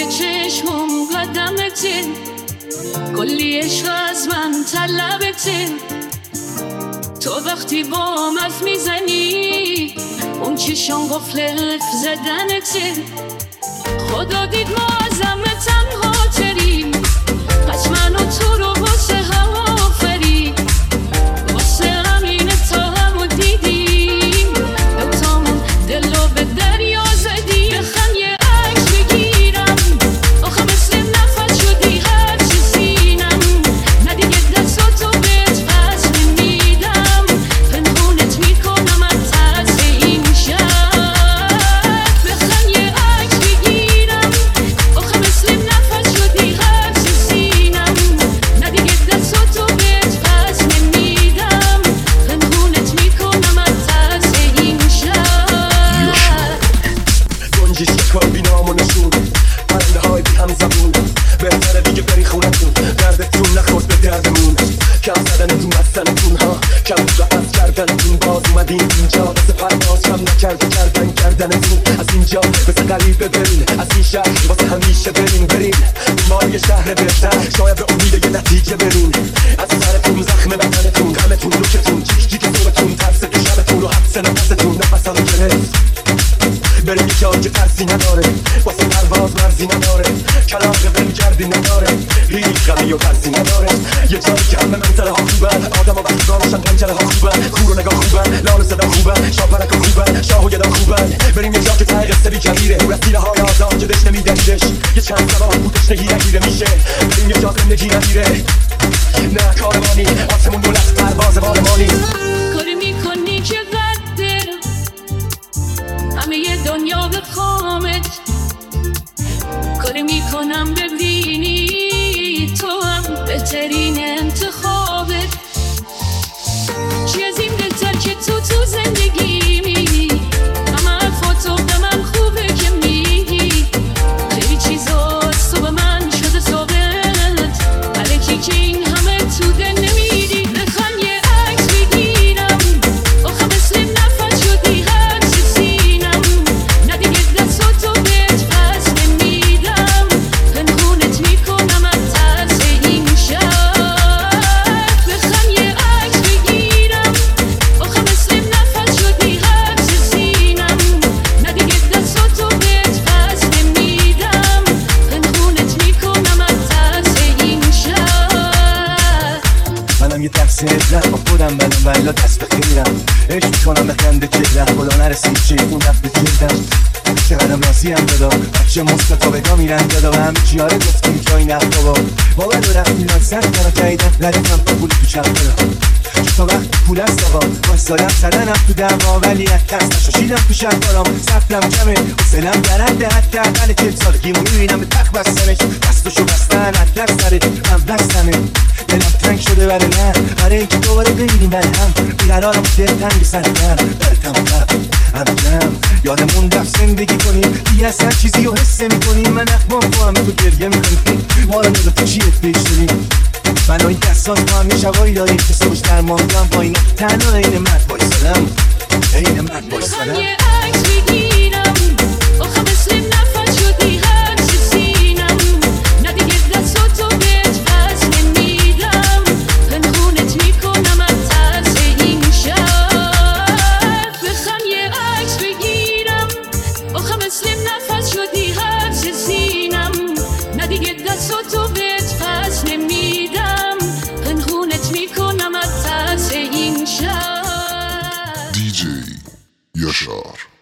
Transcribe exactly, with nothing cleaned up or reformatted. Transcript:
چشمم قدمته، کلی عشق از من طلبته. تو وقتی با مف میزنی اون چشم قفل زدنته. خدا دید ما از همه تنها تریم، پس من و تو رو واسه هم آفرید. واسه همینه تا همو دیدیم، دوتامون دل رو به دریا زدیم. بخن یه عکس بگیرم، آخه مثل نفس شدی هر چی سینم. نه دیگه دستاتو بهت پس نمیدم، پنهونت میکنم از ترس این شب. بخن یه عکس بگیرم، آخه مثل نفس شدی هر چی سینم. نه دیگه دستاتو بهت پس نمیدم، پنهونت میکنم از ترس این شب. گنجیش کار بی نام و نشون، پرنده های بی هم زبون. بهتره دیگه بری خونتون، دردتون نخورد به دردمون. کم زدنتون بستنتون ها، کم را از کردنتون. باز اومدین اینجا واسه پرواز، کم نکرده کردن کردنتون. از اینجا مثل غریبه برین، از این شهر واسه همیشه برین برین. ما یه شهر بهتر، شاید به امید یه نتیجه برین. از سرتون زخم بدنتون، غمتون لوکتون، جیک جیک صورتون، ترس تو شبتون و حبس نفستون. نفس رو گرفت بریم یه جا که ترسی نداره، واسه پرواز مرزی نداره. کلاغ بهم کردی نداره، هیچ غمی و ترسی نداره. یه جایی که همه منظره ها خوبن، آدم و وقتی دانشن پنجره ها خوبن. کور و نگاه خوبن، لال و صدا خوبن، شاپرک و خوبن، شاه و گدا خوبن. بریم یه جا که ته قصه بی کبیره، دور از دیره های آزاد که دش نمیدنیدش. یه چند سبا بودش نگی نگیره میشه، بریم یه جا زندگی نگیره. نه کارمانی، آسمون دولت پرواز بالمانی. کاری میکنی که بده همه ی دنیا بخوامت، کاری میکنم ببینی تو هم بهترین انتخابت. چی از این بهتر که تو تو زندگی میگی، همه حرفاتو به من خوبه که میگی. خیلی چیزا از تو به من شده ثابت، الکی که این همه تو دل نمیدی. بخوان یه عکس بگیرم، آخه مثل نفس شدی هر چی سینم. نه دیگه دستاتو بهت پس نمیدم، پنهونت میکنم از ترس این شب. بخوان یه عکس بگیرم، آخه مثل نفس شدی هر چی سینم. نه دیگه دستاتو بهت پس نمیدم، پنهونت میکنم از ترس این شب. منم یه تقصیرم با خودم، بلم بلا دست بخیرم. عشق میکنم به خنده چهرم، خدا نرسید چه اون رفت به جلدم. چقدرم راضی هم دادا، بچه مصطفا بگاه میرن دادا. و همه چی آره گفتیم جایی نفت بابا. باور رو رفت میران سر کنم کهیدن، ردیدم تا پول تو چپ دادا. تا وقت پول است آقا، بایستادم سرنم تو دعوا. ولی از ترس نشاشیدم تو شهرام. سفلم کمه، حسنم درنده، حتی اقل چل سالگیمو میبینم به تخت بستنش. دستشو بستن از دست سره من بستنه. دلم تنگ شده برای نه، برای اینکه دوباره بگیریم برای هم. بیقرارم دل تنگ سر من، برتم قبل همجم. یادمون رفت زندگی کنیم، دیگه از هر چیزی رو حس نمی‌کنیم. من اخمام با همه تو گریه میکنیم، ما رو نگاه تو چیت پیش داریم. من و این دستان با هم یه شبایی داریم که صبحش در ماندم. با این تنها این مرد بایستادم، این مرد بایستادم. یه عکس بگیرم، آخه مثل نفس شدی هر چی سینم. نه دیگه دستاتو بهت پس نمیدم، پنهونت میکنم از ترس این شب. بخوام یه عکس بگیرم، آخه مثل نفس شدی هر چی سینم. نه دیگه دستاتو بهت پس نمیدم، پنهونت میکنم از ترس این شب. دی جی یاشار.